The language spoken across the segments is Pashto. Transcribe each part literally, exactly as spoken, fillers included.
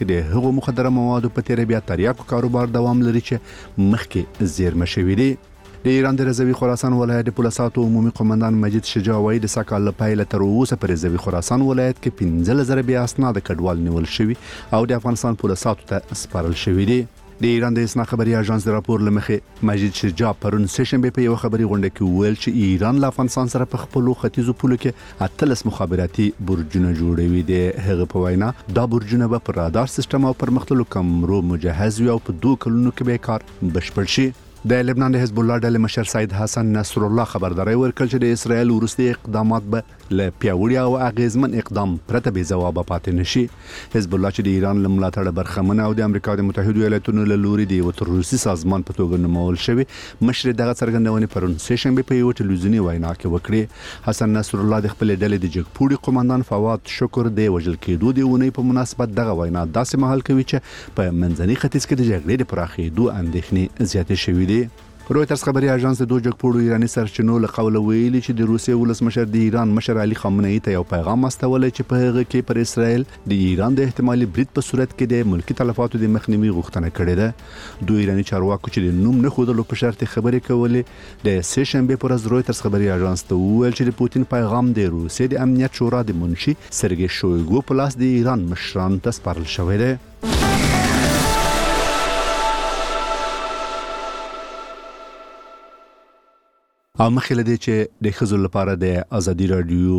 د هغو مخدره موادو په تیره بیا تریاکو کاروبار دوام لري چې مخکې زیرمه شوي دي. د ایران د رضوي خراسان ولایت د پولیسو عمومي قومندان مجید شجاع وایي د سکهال له پیله تر اوسه پر رضوي خراسان ولایت کې پنځه زره بیا اسناد کډوال نیول شوي او د افغانستان پولیسو ته سپارل شوي دي. د ایران د اسنا خبري اژانس د راپور لمخې مجید شجاع پرون سشنبه په یو خبري غونډه کې ویل چې ایران له افغانستان سره په خپل ختیځو پولو کې اتلس مخابراتي برجونه جوړوي. د هغه په وینا دا برجونه به پر رادار سیستم او پرمختللو کمرو مجهز وي او په دوه کلونو کې به کار بشپړ شي. د لبنان د حزب الله ډلې مشر سید حسن نصر الله خبرداري ورکړ چې د اسرائیل وروستي اقدامات به له پیاوړي او اغیزمن اقدام پرته به جواب پاتې نشي. حزب الله چې د ایران له ملاتړ برخمنه او د امریکا د متحده ایالاتونو له لوري د یو تروریستي سازمان په توګه نومول شوی مشر دغه څرګندونې پرون سشنبه په یو ټلویزیوني وینا کې وکړه. حسن نصر الله د خپل ډلې د جګپوړي قومندان فواد شکر د وجل کېدو د ونې په مناسبت دغه وینا داسې مهال کوي چې په منځني ختیځ کې د جګړې د پراخېدو اندېښنې زیاتې شوې دي. رويترز خبري اژانس د دوه جګپوړو ایراني سرچینو له قوله ویلي چې د روسیې ولسمشر د ایران مشر علي خامنه‌ای ته یو پیغام استولی چې په هغه کې پر اسرائیل د ایران د احتمالي برید په صورت کې د ملکی تلفاتو د مخنیوي غوښتنه کړې ده. دوه ایراني چارواکو چې د نوم نه ښودلو په شرط خبرې کولې د سه شنبه پر ورځ رويترز خبري اژانس ته وویل چې د پوتین پیغام د روسیې د امنیت شورا د منشي سرګي شویګو په لاس د ایران مشرانو ته سپارل شوی دی. او مخکې لدې چې د خزو لپاره د ازادي رادیو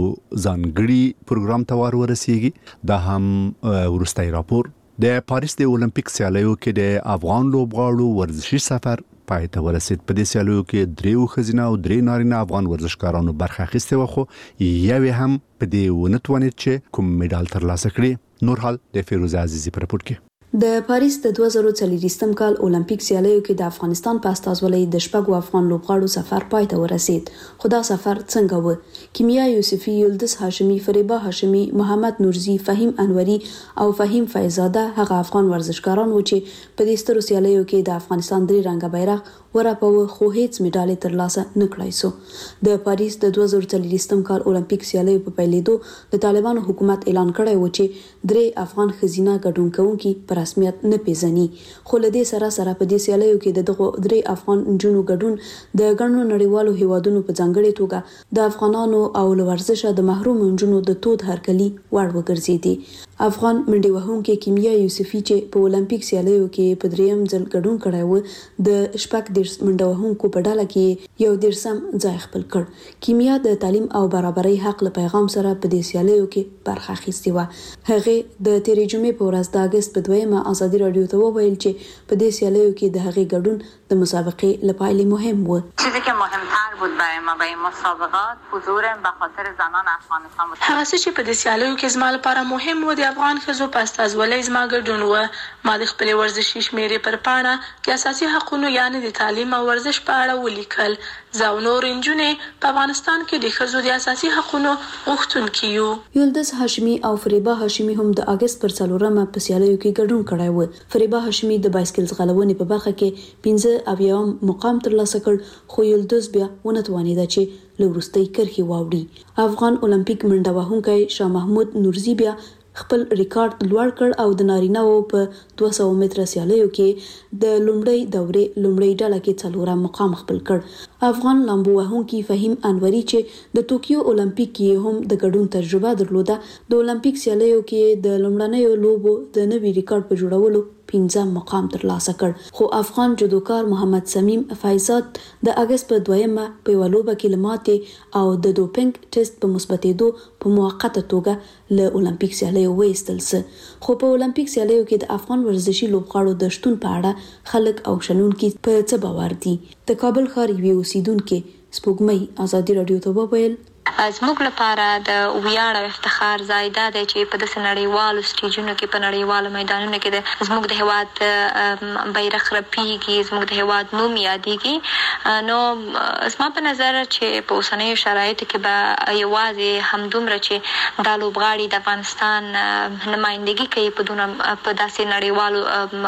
ځانګړي پروګرام ته ور ورسیږي دا هم ورستای راپور. د پاریس د اولمپیک سیالیو کې د افغان لوبغاړو ورزشي سفر پای ته ورسید. په دې سیالیو کې دریو خزینه او درې نارینه افغان ورزشکارانو برخه اخیسته و خو یوه هم په دې ونتوانید چې کوم میډال ترلاسه کړي. نور حال د فیروز عزیزی پر راپور کې. د پاریس د دوه زره څلوېښتم کال اولمپیک سیالیو کې د افغانستان په استازولۍ د شپږو افغان لوبغاړو سفر پای ته ورسید. خو دا سفر څنګه و؟ کیمیا یوسفی، یلدز هاشمی، فریبا هاشمی، محمد نورزی، فهیم انوری او فهیم فیضزاده هغه افغان ورزشکاران و چې په دې سترو سیالیو کې د افغانستان درې رنګه بیرغ ورپاوه خو هیڅ میډال ترلاسه نه کړای سو. د پاریس د دوه زره څلوېښتم کال اولمپیک سیالیو په پیلېدو د طالبانو حکومت اعلان کړی و چې درې افغان خزینه ګډون کوونکي پر رسمیت نه پیژني. خو له دې سره سره په دې سیالیو کې دغه درې افغان نجونو ګډون د ګڼو نړیوالو هیوادونو په ځانګړي توګه د افغانانو او ورزشه د محروم نجونو د تود هرکلي وړ وګرځېدي. افغان منډي وهونکې کیمیا یوسفی چې په اولمپیک سیالیو کې په دریم ځل ګډون کړی و د شپږ دیرش منډه وهونکو په ډله کې یو دیرشم ځای خپل کړ. کیمیا د تعلیم او برابرۍ حق له پیغام سره په دې سیالیو کې برخه اخیستې وه. هغې د تېرې جمعې په ورځ د اګست په دویمه ازادي رادیو ته وویل چې په دې سیالیو کې د هغې ګډون د مسابقې لپاره مهم و. چیزی که مهمتر بود برای ما برای مسابقات حضورم به خاطر زنان افغانستان بود. هغه څه چې په دې سیالیو کې زما لپاره مهم و د افغان ښځو په استازولۍ زما ګډون و. ما د خپلې ورزشي شمېرې پر پاڼه د اساسي حقونو یعنې د تعلیم او ورزش په اړه ولیکل. زه او نور نجونې په افغانستان کې د ښځو د اساسي حقونو غوښتونکي یو. یلدز هاشمی او فریبا هاشمی هم د اګست پر څلورمه په سیالیو کې ګډون کړی و. فریبا هاشمی د بایسکل ځغلونې په برخه کې پنځه اویایم مقام ترلاسه کړ خو یلدز بیا ونه توانېده چې له وروستۍ کرښې واوړي. افغان اولمپیک منډه وهونکی شاه محمود نورزي بیا خپل ریکارډ لوړ کړ او د نارینه‌و په دوه سوه متره سیالیو کې د لومړۍ دورې لومړۍ ډله کې څلورم مقام خپل کړ. افغان لامبو وهونکي فهیم انوری چې د توکیو اولمپیک کې هم د ګډون تجربه درلوده د اولمپیک سیالیو کې د لومړنیو لوبو د نوي ریکارډ په جوړولو پنځم مقام ترلاسه کړ. خو افغان جودوکار محمد سمیم فیضزاد د اګست په دویمه په یوه لوبه کې له ماتې او د دوپینګ ټیسټ په مثبتېدو په موقته توګه له اولمپیک سیالیو وایستل سه. خو په اولمپیک سیالیو کې د افغان ورزشي لوبغاړو د شتون په اړه خلک او شنونکي په څه باور دي. د کابل ښار یوې اوسیدونکې سپوږمۍ ازادي رادیو ته وویل زموږ لپاره د ویاړ او افتخار ځای دا دی چې په داسې نړیوالو سټیجونو کې په نړیوالو میدانونو کې د زموږ د هېواد بیرغ رپیږي، زموږ د هېواد نوم یادیږي. نو زما په نظر چې په اوسنیو شرایطو کې به یوازې همدومره چې دا لوبغاړي د افغانستان نمایندګي کوي په دونه په داسې نړیوالو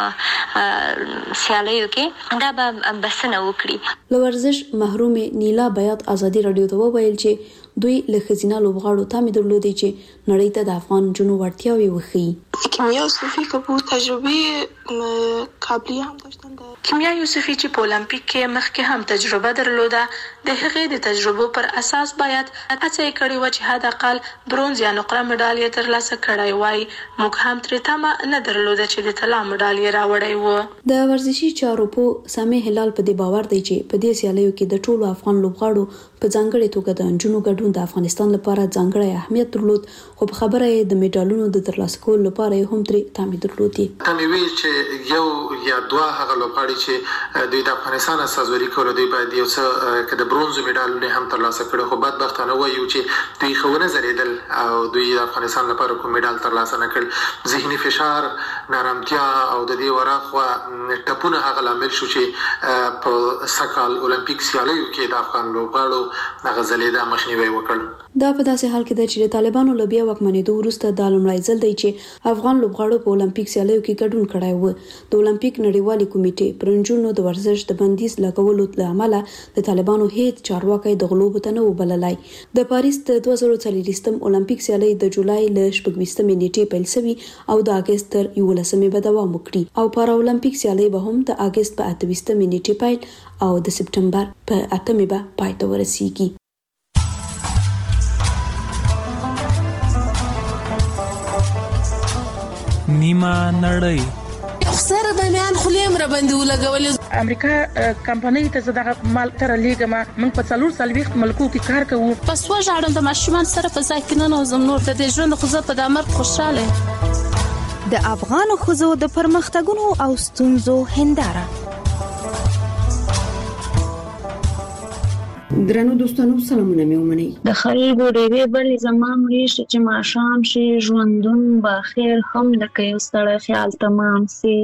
سیالیو کې دا به بسنه وکړي. له ورزش محرومې نیلا بیات ازادي رادیو ته وویل چې دوی له ښځینه لوبغاړو تمې درلودې چې نړۍ ته د افغان جنو وړتیاوې وښيي. کیمیا یوسفی که په تجربه قابلیه هم داشتن. کیمیا یوسفی چې په اولمپیک کې مخکې هم تجربه درلوده، د هغې د تجربو پر اساس باید هڅه یې کړې وه چې حد اقل برونز یا نقره مډال یې ترلاسه کړی وای. موږ هم ترې تمه نه درلوده چې د طلا مډال یې راوړی و. د ورزشي چارو په سامي هلال په دې باور دی چې په دې سیالیو کې د ټولو افغان لوبغاړو په ځانګړي توګه د نجونو ګډون د افغانستان لپاره ځانګړی اهمیت درلود، خو په خبره یې د میډالونو د ترلاسه کولو لپاره یې هم ترې تمې درلودې. تمې وی چې یو یا دوه هغه لوبغاړي چې دوی د افغانستان استازوري کوي دوی باید یو څه که د برونز میډالونه هم ترلاسه کړي، خو بدبختانه وایو چې دوی خونه زریدل او دوی د افغانستان لپاره کوم میډال ترلاسه نه کړ. ذهني فشار، نارامتیا او د دې وراخوا ټپونه هغه لامل شو چې په سکهال اولمپیک سیالیو کې د افغان لوبغاړو هغه ځلېدا مخنیوي وکړ. دا په داسې حال کې ده چې د طالبانو له بیا واکمنېدو وروسته دا لومړی ځل دی چې افغان لوبغاړو په اولمپیک سیالیو کې ګډون کړی و. د اولمپیک نړیوالې کمیټې پر نجونو د ورزش د بندیز لګولو له امله د طالبانو هیڅ چارواکی د غلو ته نه و بللی. د پاریس د دوه زره څلوېښتم اولمپیک سیالۍ د جولای له شپږویشتمې نیټې پیل شوي او د اګست تر یولسمې به دوام وکړي او پارا اولمپیک سیالۍ به هم د اګست په اته ویشتمې نیټې پیل او د سپټمبر په اتمې به پای ته ورسیږي. نیمه نړۍ سره د میان خلیم را باندې ولګولې. امریکا کمپنۍ ته زده مال تر لیګما موږ په څلور سلويخت ملکو کې کار کوو. پس وژاړم د ماشومان سره په ځای کې نه نوزم نور د دې ژوند خو زه په دامر خوشاله. د افغان خزو د پرمختګونو او ستونزو هنداره. درنو دوستانو سلامونه مې ومنئ. د خلکو ډېرې بلې زما مریشت چې ماښام شي ژوندون به خیر هم لکه یو ستړی خیال تمام سي.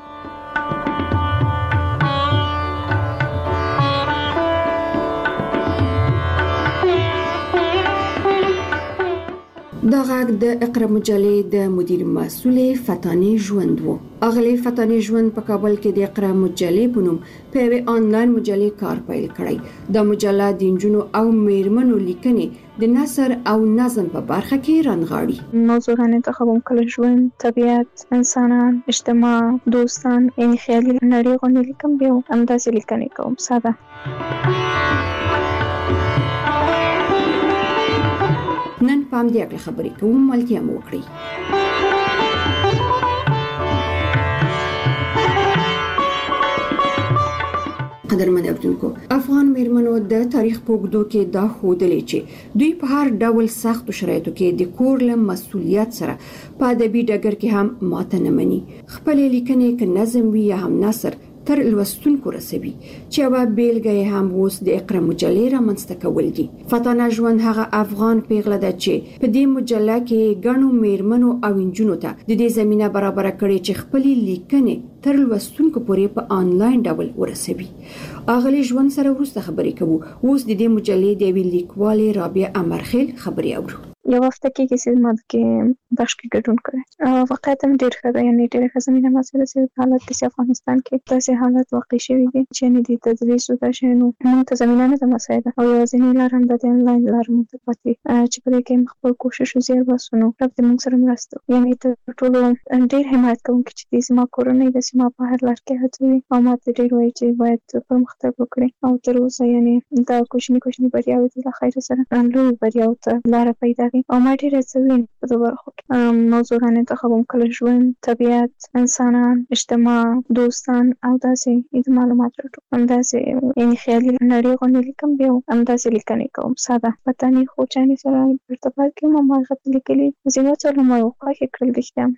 دا غږ د اقرا مجلې د مدیر مسؤل فتانې ژوند وو. اغلی فتانې ژوند په کابل کې د اقرا مجلې په نوم په یوه آنلاین مجلې کار پیل کړی. دا مجله د نجونو او میرمنو لیکنې د نثر او نظم په برخه کې رانغاړي. موضوعات انتخابوم کله ژوند، طبیعت، انسانان، اجتماع، دوستان، یعنی خیالي نړۍ غوندې لیکم بیا همداسې لیکنې کوم ساده. نن پام دې اکل خبرې کوم ملتیا مو وکړي. قدرمن اوریدونکو، افغان میرمنو د تاریخ په اوږدو کې دا ښودلې چې دوی په هر ډول سختو شرایطو کې د کور له مسؤلیت سره په ادبي ډګر کې هم ماته نه مني. خپلې لیکنې که نظم وي یا هم نثر تر لوستونکو رسوي چې یوه بیلګه یې هم اوس د اقرا مجلې رامنځته کول دي. فتانه ژوند هغه افغان پیغله ده چې په دې مجله کې ګڼو میرمنو او نجونو ته د دې زمینه برابره کړې چې خپلې لیکنې تر لوستونکو پورې په آنلاین ډول ورسوي. اغلی ژوند سره وروسته خبرې کوو. اوس د دې مجلې د یوې لیکوالې رابعه امرخیل خبرې اورو. یو وخت کې چې ما کې بخش کې ګډون کړی واقعیت هم ډېر ښه دی، یعنې ډېره ښه زمینه ما سره چې حالت کې افغانستان کې داسې حالت واقع شوي دي چې یعنې د تدریس او دا شیانو موږ ته زمینه نه ده مساعده او یوازینۍ لار هم د آنلاین لار موږ ته پاتې چې په دې کې موږ خپل کوشش وزیر باسو نو رب دې موږ سره مرسته وکړي. یعنې تر ټولو ډېر حمایت کوونکي چې دي زما کورنۍ داسې ما په هر لار کې هڅوي او ما ته ډېر وایي چې باید پرمختګ وکړي او تر اوسه یعنې دا کوچني کوچني بریاوې دي له خیره سره لویو بریاوو ته لاره پیدا کړي او ما ډېر هڅوي په دې برخو کې. موضوعات انتخابوم کله ژوند، طبیعت، انسانان، اجتماع، دوستان او داسې د معلومات راټول همداسې یعنې خیالي نړۍ غوندې لیکم بیا همداسې لیکنې کوم ساده. فتانې خو چانې سره ارتباط کې ما ما هغه لیکلي ځینو څلو ما خوښې کړل رښتیا.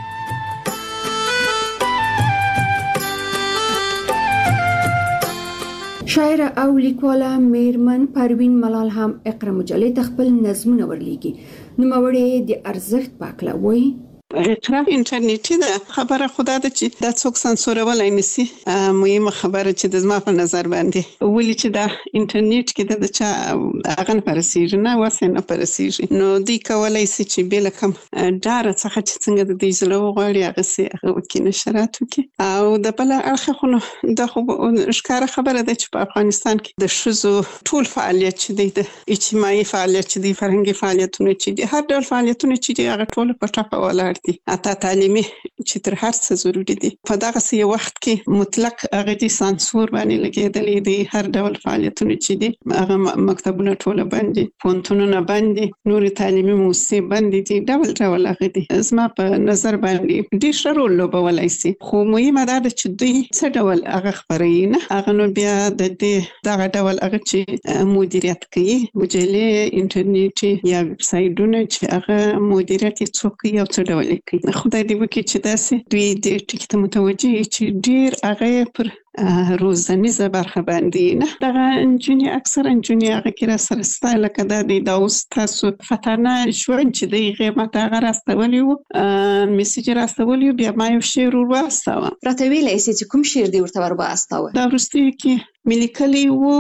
شاعره او لیکواله میرمن پروین ملال هم اقرا مجلې ته خپل نظمونه ورلیږي. نوموړې د ارزښت په اړه وایي. اقرا انټرنیټي ده خبره خدا ده چې دا څوک سانسورولای نشي. مهمه خبره چې د زما په نظر باندې ولې چې دا انټرنیټ کې د چا هغه نه پرسیږي نه واسه نه پرسیږي نو دی کولای شي چې بل کوم ډار څخه چې څنګه د دې زلو غوړي هغه سي هغه وکړي نشرات وکړي او د بل اړخ خو د خو ښکاره خبره ده چې په افغانستان کې د شذو ټول فعالیت چې دی د اجتماعي فعالیت چې دی فرهنګي فعالیتونه چې دی هر ډول فعالیتونه چې دی هغه ټول په ټاپه ولاړ دي. اته تعلیمي چې تر هر څه ضروري دي. په دغه سي وخت کې مطلق هغه دي سانسور باندې لګیدلې دي. هر ډول فعالیتونه چې دي هغه مکتبونه ټول باندې پونتونونه باندې نور تعلیمي موسسې باندې دي ډول ډول هغه دي. زما په نظر باندې ډېر ښه رول لوبولای شي خو مهمه ده چې دوی څه ډول هغه خبري نه هغه نو بیا د دې دغه ډول هغه چې مدیریت کوي مجلې انټرنیټي یا ویب سایټونه چې هغه مدیریت څوک یو څه ډول کوي. خدای دې وکړي چې داسې دوی دې ټکی ته متوجه چې ډېر هغه پر روزنیزه برخه باندې نه دغه انجنیر اکثر انجنیر هغه کې را سره ستایل کده د داوس تاسو فتنه شو چې د قیمت هغه راستولي وو میسج راستولي بیا ما یو شعر ورواستاوه راته ویلې چې کوم شعر دی ورته ورواستاوه دا ورسته کې ملي کلی وو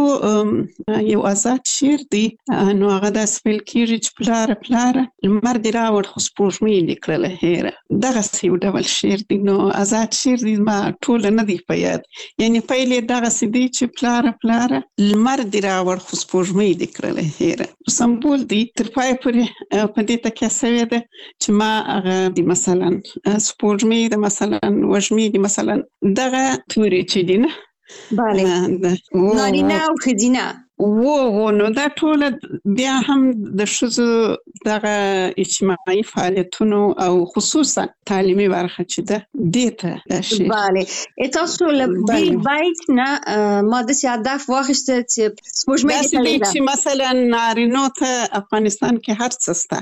یو آزاد شعر دی نو هغه د سپیل کېږي چې پلار پلار لمر دی راوړ خو سپوږمۍ لیکله هیره دغه یو ډول شعر دی نو آزاد شعر دی ما ټول نه دی په یاد یعنی پهلې دغه سدي چې پلار پلار لمر دی راوړ خو سپوږمۍ لیکله هیره سمبول دی تر پای پورې په دې تکه سوي ده چې ما هغه دی مثلا سپوږمۍ د مثلا وژمې دی مثلا دغه توري چې دی نه بله نارینه او ښځینه وو نو دا ټول بیا هم د ښځو دغه اجتماعي فعالیتونو او خصوصا تعلیمي برخه چې ده دې ته شي. بله تاسو له بیل بایټ نه ما د هدف واخیسته چې سپوږمۍ چې مثلا نارینو ته افغانستان کې هر څه شته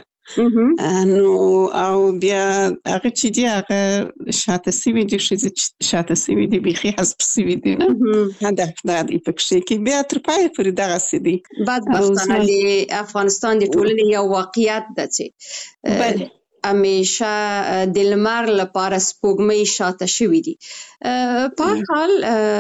نو او بیا هغه چې دی هغه شاته سوي دي شاته سوي دي بيخي حسب سوي دي نه هدف دا دی پکې کې بیا تر پای پورې دغه سدي بعد بختانه د افغانستان د ټولنې یو واقعیت ده چې بله همیشه د لمر لپاره سپوږمۍ شاته شوي دي. په هر حال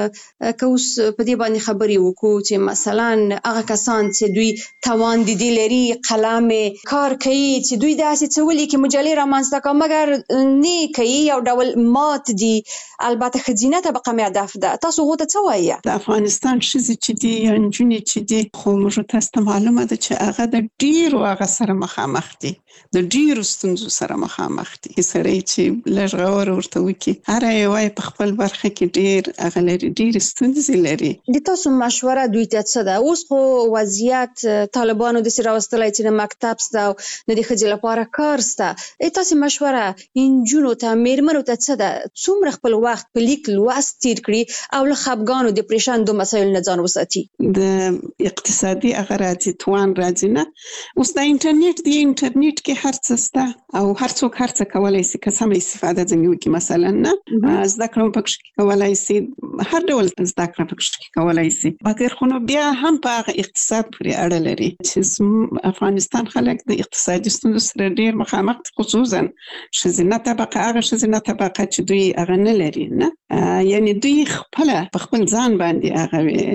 که اوس په دې باندې خبرې وکړو چې مثلا هغه کسان چې دوی توان د دې لري قلم کار کوي چې دوی داسې څه ولیکي مجلې رامنځته کوي مګر نه کوي یو ډول مات دي البته ښځینه طبقه مې هدف ده تاسو هغو ته څه وایي؟ د افغانستان ښځې چې دي یا نجونې چې دي خو موږ تاسو ته معلومه ده چې هغه د ډېرو هغه سره مخامخ دي د ډېرو ستونزو سره مخامخ دي سړی چې لږ غور ورته وکړي هر یو په خپل برخه کې ډېر هغه لري ډېرې ستونزې لري. د تاسو مشوره دوی ته څه ده؟ اوس خو وضعیت طالبانو داسې راوستلی چې د مکتب شته او د دې ښځې لپاره کار شته تاسې مشوره نجونو ته میرمنو ته څه ده څومره خپل وخت په لیک لوست تیر کړي او له خفګانو ډپریشن دو مسایلو نه ځان وساتي؟ د اقتصادي هغه راځي توان راځي نه اوس د انټرنیټ دی انټرنیټ کې هر څه شته او هر څوک هر څه کولی شي که سمه استفاده ځنې وکړي مثلا نه زده کړه پکې کولی شي هر ډول زده کړه پکې کولی شي مګر خو نو بیا هم په هغه اقتصاد پورې اړه لري چې افغانستان خلک د اقتصادي ستونزو سره ډېر مخامخ خصوصا ښځینه طبقه هغه ښځینه طبقه چې دوی هغه نه لري نه یعنی دوی خپله په خپل ځان باندې هغه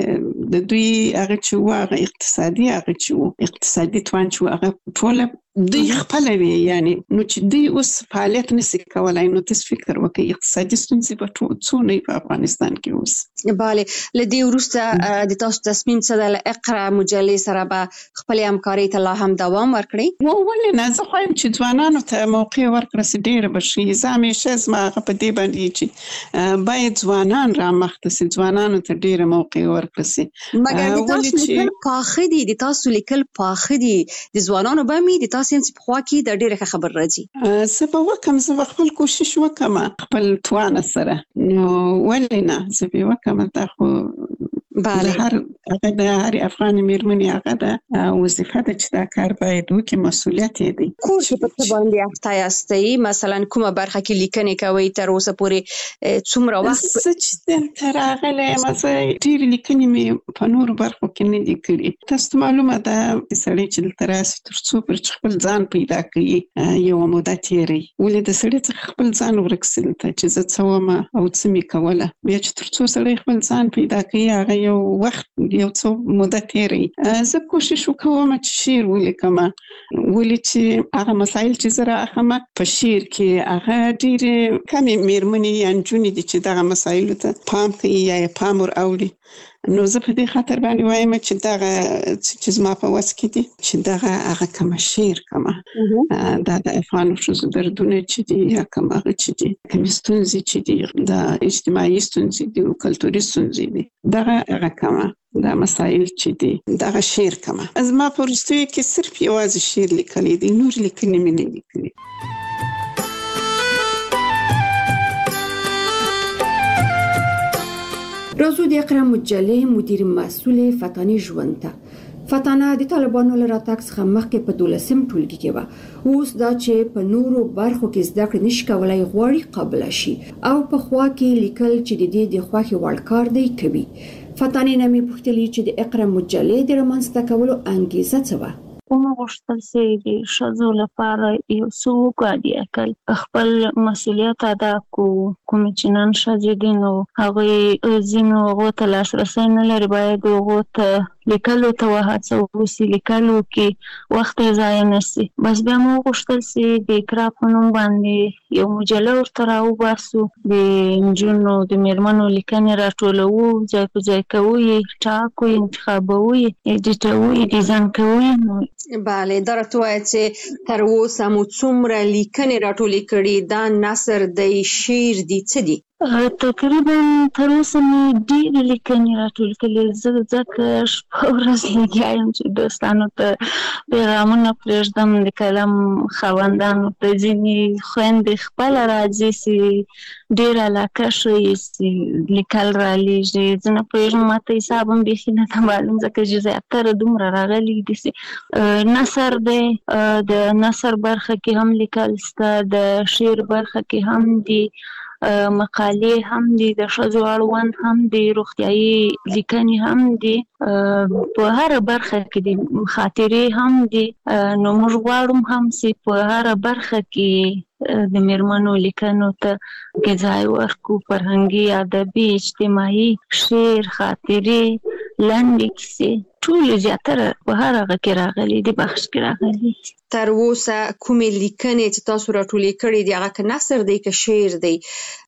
د دوی هغه چې و هغه اقتصادي هغه چې و اقتصادي توان چې و هغه ټوله دوی خپل وی یعنی نو چې دوی اوس فعالیت نشي کولای نو تاسو فکر وکړئ اقتصادي ستونزې په څونه په افغانستان کې اوس. بله لدې وروسته د تاسو تصمیم څه ده له اقرا مجلې سره به خپل همکاري ته لا هم دوام ورکړئ؟ ولې نه زه خوایم چې ځوانانو ته موقع ورکړه چې ډېره به ښه زه همیشه زما په دې باندې چې باید ځوانان رامخته شي ځوانانو ته ډېره موقع ورکړه شي مګر د تاسو لیکل پاخه دي د تاسو لیکل پاخه دي د ځوانانو به مې د تاسو چې په خوا کې د ډېره ښه خبر راځي زه به وکړم زه به خپل کوشش وکړم خپل توانه سره نو ولې نه زه به وکړم دا خو بله هر هغه د هر افغان میرمنې هغه د وظیفه ده چې دا کار باید وکړي، مسؤلیت یې دی. کور چې په څه باندې اخته یاستئ، مثلا کومه برخه کې لیکنې کوئ تر اوسه پورې څومره وخت؟ زه چې تر راغلی یم زه ډېرې لیکنې مې په نورو برخو کې نه دي کړي. تاسو ته معلومه ده سړی چې دلته راسي تر څو پر خپل ځان پیدا کوي یوه موده تېروي، ولې د سړي څخه خپل ځان ورک سي دلته چې زه څه ومه او څه مې کوله. بیا چې تر څو سړی خپل ځان پیدا کوي هغه یو وخت یو څو موده تېروي. زه کوشش وکوم چې شعر ولیکمه، ولې چې هغه مسایل چې زه رااخلمه په شعر کې هغه ډېرې کمې میرمنې یا نجونې دي چې دغه مسایلو ته پام کوي یا یې پام ور اوړي. نو زه په دې خاطر باندې وایم چې دغه چې زما په وس کې دي چې دغه هغه کومه شعر کومه دا د افغانو ښځو دردونه چې دي یا کوم هغه چې دي کومې ستونزې چې دي د اجتماعي ستونزې دي او کلتوري ستونزې دي دغه هغه کومه دا مسایل چې دي دغه شعر کومه. زما په وروستیو کې صرف یوازې شعر لیکلی دی، نور لیکنې مې نه دي کړي. راځو د اقرا مجلې مدیر مسؤل فتانه ژوند ته. فتانه د طالبانو له راتګ څخه مخکې په دولسم ټولګي کې وه، اوس دا چې په نورو برخو کې زده کړې نشي کولای غواړي قبول شي او په خوا کې لیکل چې د دې د خوښې وړ کار دی کوي. فتانه نه مې پوښتلې چې د اقرا مجلې د رامنځته کولو انګیزه څه وه. کومه غوښتل چې د ښځو لپاره یو څه وکړي، عقل خپل مسؤلیت ادا کو. کوم چې نن ښځې دي نو هغوی ځینو هغو ته لاسرسی نه لري، باید هغو ته لیکلو ته وهڅول وسي، لیکلو کې وخت یې ضایع نه سي. بس بیا مو وغوښتل چې د اقرا په نوم باندې یو مجله ورته راوباسو، د نجونو د میرمنو لیکنې راټولوو، ځای په ځای کوو یې، ټاکو یې، انتخابوو یې، ایډیټوو یې، ډیزاین کوو یې. بله دا راته ووایه چې تر اوسه مو څومره لیکنې راټولې کړي، دا نثر دی، شعر دی، څه دي؟ تقریبا تر اوسه مې ډېرې لیکنې راټولې کړي. زه ځکه شپه ورځ لګیا یم چې دوستانو ته پیغامونه پرېږدم، د قلم خاوندانو ته. ځینې خویندې خپله راځي چې ډېره علاقه ښیي چې لیکل رالېږي. زه نه پوهېږم، ماته حساب هم بیخي نه ده معلوم، ځکه چې زیاتره دومره راغلي دي چې نثر دی. د نثر برخه کې هم لیکل سته، د شعر برخه کې هم دي، مقالې هم دي، د ښځو اړوند هم دي، روغتیایي لیکنې هم دي، په هره برخه کې دي، خاطرې هم دي. نو موږ غواړو هم چې په هره برخه کې د میرمنو لیکنو ته کې ځای ورکړو، فرهنګي، ادبي، اجتماعي، شعر، خاطرې، لنډې کیسې، ټولې زیاتره په هر هغه کې راغلي دي، بخش کې راغلي. تر اوسه کومې لیکنې چې تاسو راټولې کړې دي هغه که نثر دی که شعر دی،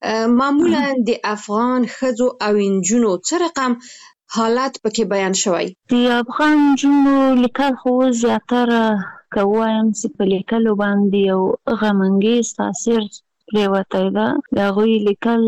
معمولا د افغان ښځو او نجونو څه رقم حالت پکې بیان شوی؟ د افغان نجونو لیکل خو زیاتره که ووایم چې په لیکلو باندې یو غمانګیز تاثیر پرېوتی ده. د هغوی لیکل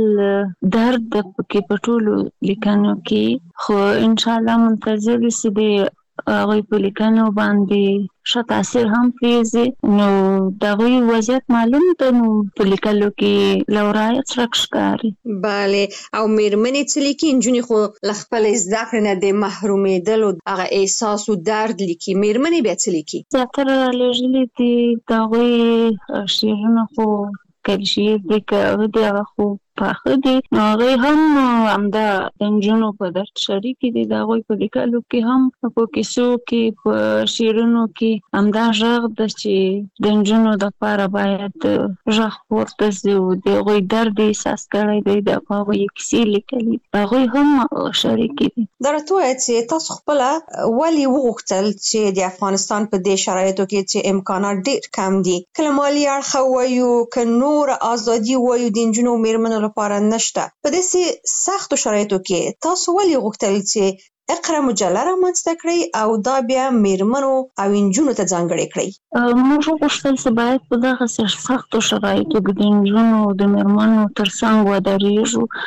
درد ده پکې په ټولو لیکنو کې، خو انشاءالله منتظر چې د هغوی په لیکنو باندې ښه تاثیر هم پرېږدي. نو د هغوی وضعیت معلوم ده، نو په لیکلو کې له ورایه څرک ښکاري. بله، او میرمنې څه لیکي؟ نجونې خو له خپلې زده کړې نه د محرومېدلو هغه احساس و درد لیکي، میرمنې بیا څه لیکي؟ زیاتره رالیږلي دي د هغوی شعرونه، خو که شعر دی که هغه دی هغه خو پاخه دي، نو هغوی هم همدا د نجونو په درد شریکې دي. د هغوی په لیکلو کې هم په کیسو کې، په شعرونو کې همدا غږ ده چې د نجونو دپاره باید غږ پورته سي او د هغوی درد احساس کړی دی، د هغوی کیسې لیکلي، هغوی هم شریکې دي. دا راته ووایه چې تاسو خپله ولې وغوښتل چې د افغانستان په دې شرایطو کې چې امکانات ډېر کم دي، کله مالي اړخه ووایو که نور ازادي ووایو د نجونو او میرمنو لپاره نشته، په داسې سختو شرایطو کې تاسو ولې غوښتل چې اقرا مجله رامنځته کړئ او دا بیا میرمنو او نجونو ته ځانګړې کړئ؟ موږ وغوښتل چې باید په دغسې سختو شرایطو کې د نجونو او د میرمنو تر څنګ ودرېږو،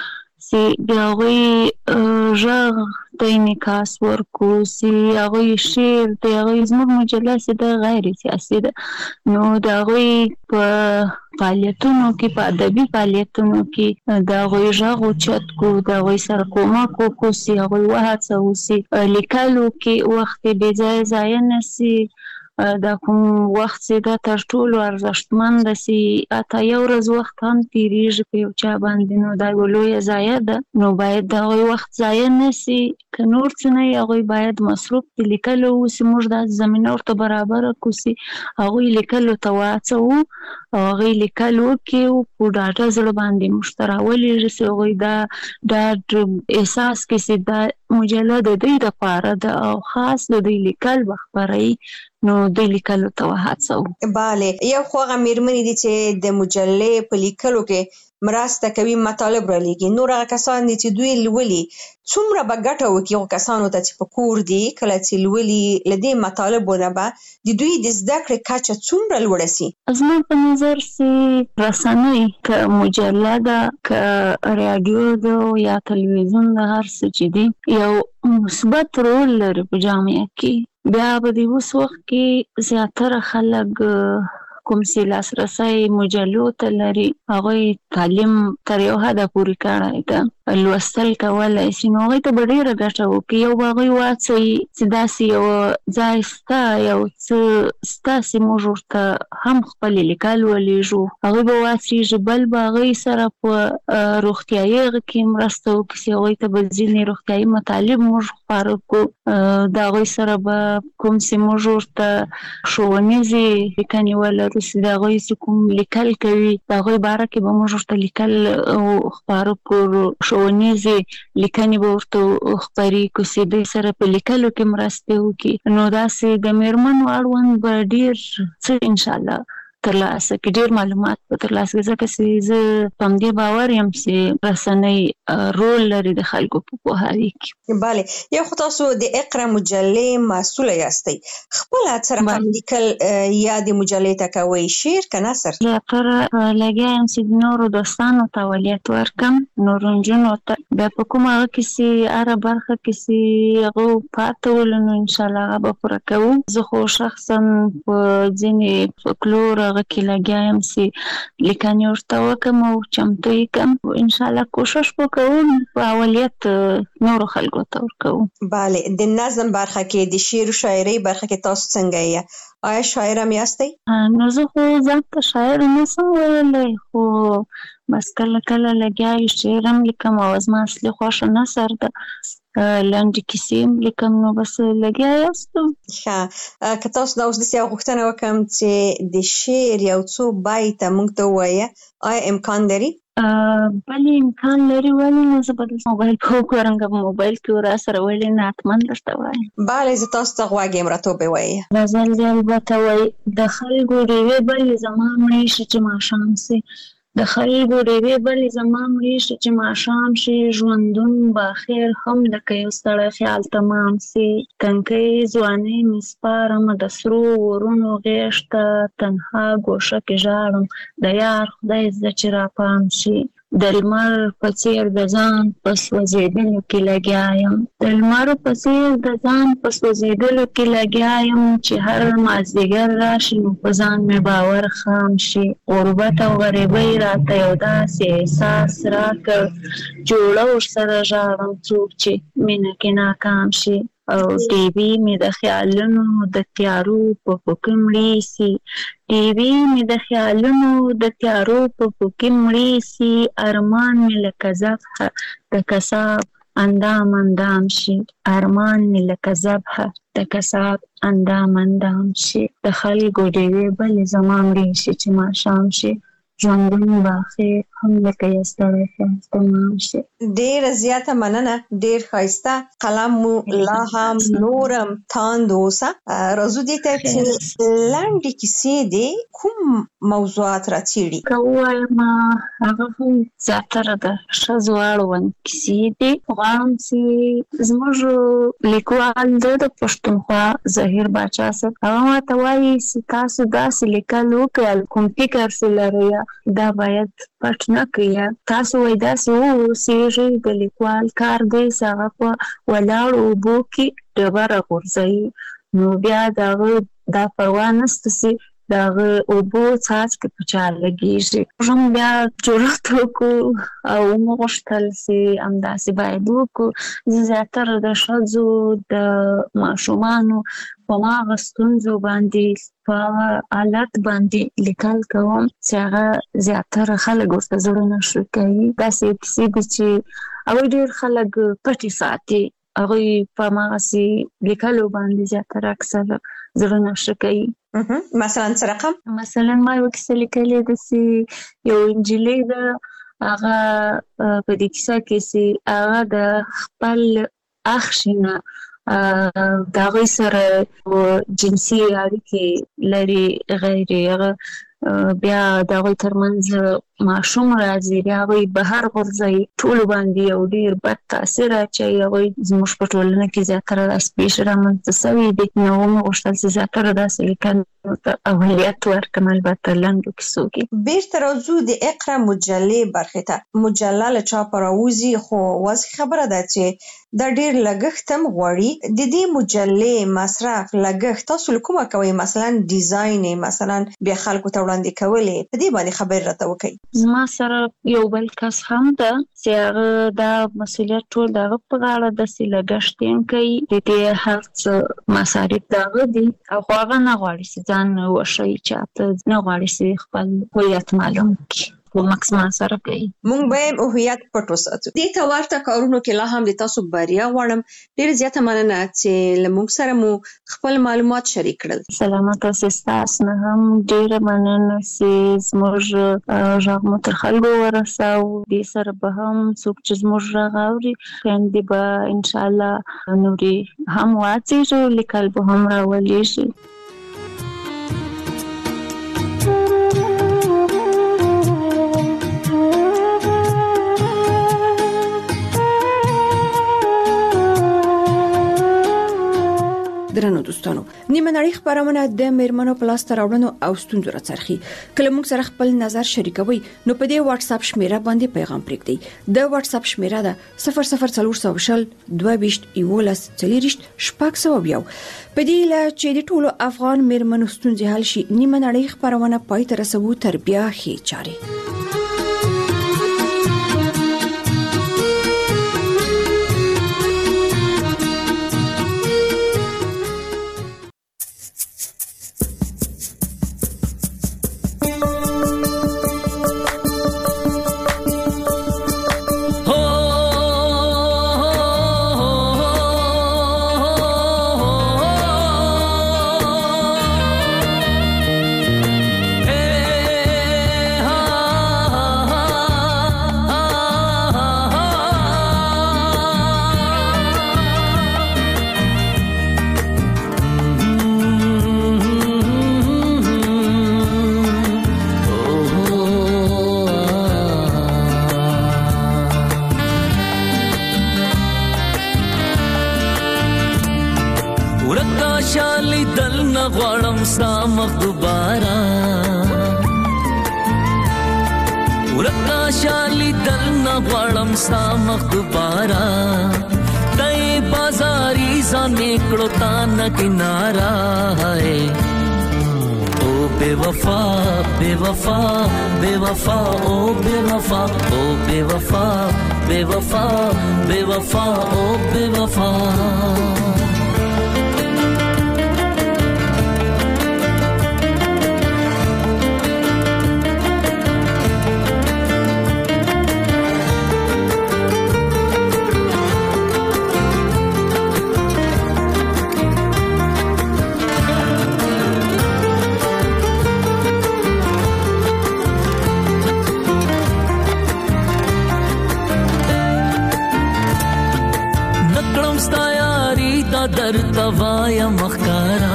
چې د هغوی غږ ته انعکاس ورکو، چې هغوی شعر د هغوی زموږ مجله چې د غیر سیاسي ده نو د هغوی په فعالیتونو کې په ادبي فعالیتونو کې د هغوی غږ اوچت کو، د هغوی سره کومک وکړو چې هغوی وهڅوو چې لیکلو کې وخت یې بې ځایه ضایع نه سي. دا کوم وخت چې دا تر ټولو ارزښتمن ده چې حتی یو ورځ وخت هم تېرېږي په یو چا باندې نو دا یوه لویه ضایع ده، نو باید د هغوی وخت ضایع نه سي. که نور څه نه وي هغوی باید مصروف د لیکلو اوسي، موږ دا زمینه ورته برابره کړو چې هغوی لیکلو ته وهڅوو او هغوی لیکل وکړي او په ډاډه زړه باندې موږ ته راولېږي چې هغوی دا ډاډ احساس کړي چې دا مجله د دوی دپاره ده او خاص د دوی لیکل به خپروي نو دوی لیکلو ته وهڅوو. بله، یو خو هغه مېرمنې دي چې د مجلې په لیکلو کې مرسته کوي، مطالب رالیږي. نور هغه کسان دي چې دوی لولي، څومره به ګټه وکړي هغو کسانو ته چې په کور دي کله چې لولي له دې مطالبو نه به د دوی د زده کړې کچه څومره لوړه سي؟ زما په نظر چې رسنۍ که مجله ده که راډیو ده یا تلویزیون ده هر څه چې دي یو مثبت رول لري په جامعه کې. بیا به د اوس وخت کې زیاتره خلک کوم چې لاسرسی مجلو ته لري هغوی تعلیم تر یو حده پورې کړی ده، لوستل کولی شي، نو هغوی ته به ډېره ګټه وکړي. یو به هغوی وهڅوي چې داسې یو ځای شته، یو څه شته چې موږ ورته هم خپلې لیکل ولېږو، هغوی به وهڅېږي. بل به هغوی سره په روغتیایي هغه کې مرسته وکړي چې هغوی ته به ځینې روغتیایي مطالب موږ خپاره کړو، د هغوی سره به کوم چې موږ ورته ښوونیزې لیکنې ولرو چې د هغوی چې کوم لیکل کوي د هغوی باره کې به موږ ورته لیکل خپاره کړو، ښوونیزې لیکنې به ورته خپرې کړو چې دوی سره په لیکلو کې مرستې وکړي. نو داسې د مېرمنو اړوند به ډېر څه انشاءالله ترلاسه کړي، ډېر معلومات به ترلاسه کړي، ځکه چې زه په همدې باور یم چې رسنۍ رول لري د خلکو په پوهاوي کې. بله، یو خو تاسو د اقرا مجلې مسؤله یاستئ، خپله څه رقم لیکل یا د مجلې ته کوئ، شعر که نثر؟ زیاتره لګیا یم چې د نورو دوستانو ته اولویت ورکړم، نورو نجونو ته. بیا په کوم هغه کې چې هره برخه کې چې هغه پاته ولو نو انشاءالله هغه به پوره کوو. زه خو شخصا په ځینې فولکلور هغه کې لګیا یم چې لیکنې ورته وکړم او چمتو یې کړم. انشاءالله کوشش به کوم په اولویت نورو خلکو ته ورکوو. بله، د نظم برخه کې د شعر و شاعرۍ برخه کې تاسو څنګه یې؟ آیا شاعر هم یاستئ؟ نو زه خو ځان ته شاعر نه شم ویلی، خو بس کله کله لګیا یو شعر هم لیکم او زما اصلي خوښه نثر ده، لنډې کیسې هم لیکم، نو بس لګیا یاستم. ښه، که تاسو دا اوس داسې یوه غوښتنه وکړم چې د شعر یو څو بیته موږ ته ووایه، آیا امکان لري؟ بلې امکان لري، ولې نه، زه به دلته موبایل په وګورم که په موبایل کې راسره ولې نه حتما درته وایم. بله، زه تاسو ته غوږ یم، راته وبې وایه. غزل دې البته وایي د خلکو ډېوې بلې زما مړې شي چې ماښام سي، د خلکو ډېوې بلې زما مړې شي چې ماښام شي، ژوندون به خیر هم لکه یو ستړی خیال تمام سي، تنکۍ ځوانۍ مې سپارم د سرو اورونو غېږ ته، تنها ګوښه کې ژاړم د یار خدای زده چې راپام شي، د لمر په څېر د ځان په سوځېدلو کې لګیا یم، د لمر په څېر د ځان په سوځېدلو کې لګیا یم، چې هر مازدیګر راشي نو په ځان مې باور خام شي، غربت او غریبۍ راته یو داسې احساس راکړ، جوړه ورسره ژاړم څوک چې مینه کې ناکام شي، او ټیوي مې د خیالونو د تیارو په پوکې مړې سي، ټیوي مې د خیالونو د تیارو په پوکې مړې سي، ارمان مې لکه ذبحه د کساب اندام اندام شي، ارمان مې لکه ذبحه د کساب اندام اندام شي، د خلکو ډېوې بلې زما مړې شي چې ماښام شي، ژوندون به خیر هم لکه یو ستړی خیال تمام شي. ډېره زیاته مننه، ډېر ښایسته. قلم مو لا هم نورم تاند اوسه. راځو دې ته چې لنډې کیسې دې کوم موضوعات راڅېړي؟ که ووایم هغه هم زیاتره د ښځو اړوند کیسې دي. غواړم چې زموږ لیکوال دی د پښتونخوا ظهیر باچا صاحب، هغه ماته وایي چې تاسو داسې لیکل وکړئ، کوم فکر چې لرئ دا باید پټ آشنا کیا تاسو وای دا سو سیږي د لیکوال کار دی هغه په ولاړ او بو کې ډبره غورځي نو بیا دا دا پروا نشته سي دا او بو څاڅ کې پچا لګیږي هم بیا جوړت وکړو او موږ سي امداسي باید وکړو زیاتره د شذو د ماشومانو په ما غستونزو باندې په حالت باندې لیکل کوم چې هغه زیاتره خلک ورته زړه نشي کوي داسې کیسې دي چې او ډېر خلک پټي ساتي هغه په ما غسي لیکلو باندې زیاتره اکثر زړه نشي کوي مثلا څه رقم مثلا ما یو کیسه لیکلې ده چې یو انجلۍ ده هغه په دې کیسه کې چې هغه د خپل اخښنه دا غي سره جنسي اړیکې لري غیر هغه بیا دا غي ترمنځ ماشوم راځي بیا غي بهر ورځي ټول باندې یو ډیر بد تاثیر اچي هغه زموږ په ټولنه کې زیاتره د سپیش رامنځته شوی دي نو موږ غوښتل چې زیاتره داسې لیکنو ته اولویت ورکړم البته لنډو کیسو کې بیرته راځو د اقرا مجلې برخې ته مجله له چاپه راوځي خو واضح خبره ده چې دا ډیر لګښت هم غواړي د دې مجلې مصرف لګښت تاسو کومه کوي مثلا ډیزاین مثلا بیا خلکو ته وړاندې کولې په دې باندې خبر راته وکړئ زما سره یو بل کس هم ده چې هغه دا مسؤلیت ټول دغه په غاړه د سې لګښت یې کوي د دې هر څه مصارف دغه دي او هغه نه غواړي چې ځان وښیي چې ته نه غواړي چې خپل هویت معلوم کړي و مکسما سره کوي مونږ به هویت پټ وساتو دې ته ورته کارونو کې لا هم د تاسو بریا غواړم ډېر زیاته مننه چې لمونږ سره مو خپل معلومات شریک کړل سلامات اوسئ تاسو نه هم ډېر مننه چې زموږ ژغ مو تر خلکو ورساو دې سره به هم څوک چې زموږ ژغ اوري خویندې به ان شاء الله نوري هم واځي لیکل به هم راولي شي درنو دوستانو نیمه نړۍ خبرونه د میرمنو په لاس راوړنو او ستونزو راڅرخي کله موږ سره خپل نظر شریکوي نو په دې واتس اپ شمیره باندې پیغام پرېږدئ د واتس اپ شمیره ده صفر صفر څلور سوشل دوه بیشت یولس چلیریشت شپږ سوه یو په دې لا چې د ټولو افغان میرمنو ستونزې حل شي نیمه نړۍ خبرونه پای ته رسوو تر بیا ښې چارې किनारा है ओ बेवफा बेवफा बेवफा ओ बेवफा ओ बेवफा बेवफा बेवफा ओ बेवफा در توایا مخکارا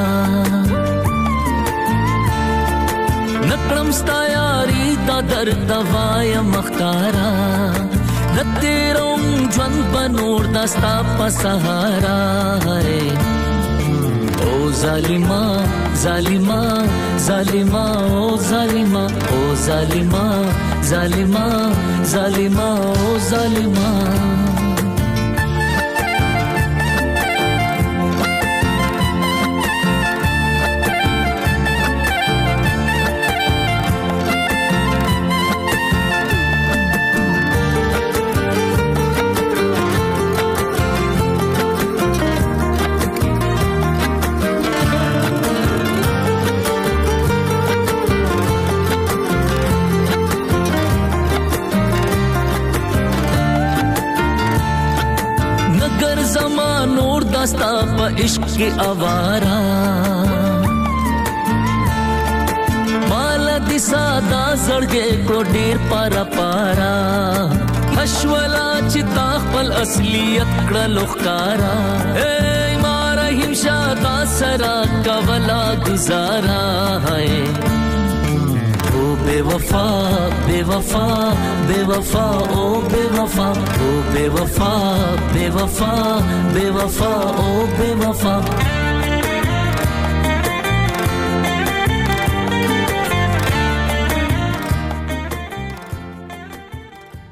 نکړم ستا یاري تا در توایا مخکارا نتیروم ژوند بنور دستا په سهارا او ظالما ظالما ظالما او ظالما او ظالما ظالما ظالما او ظالما दस्ता प इश्क के आवारा माला दिशा दा जड़गे को डेर पारा पारा हशवला चिता पल असलियत कडलुखकारा ए मारा हिमशा दा सरा कवला गुजारा है ओ बेवफा बेवफा बेवफा ओ बेवफा ओ बेवफा बेवफा बेवफा ओ बेवफा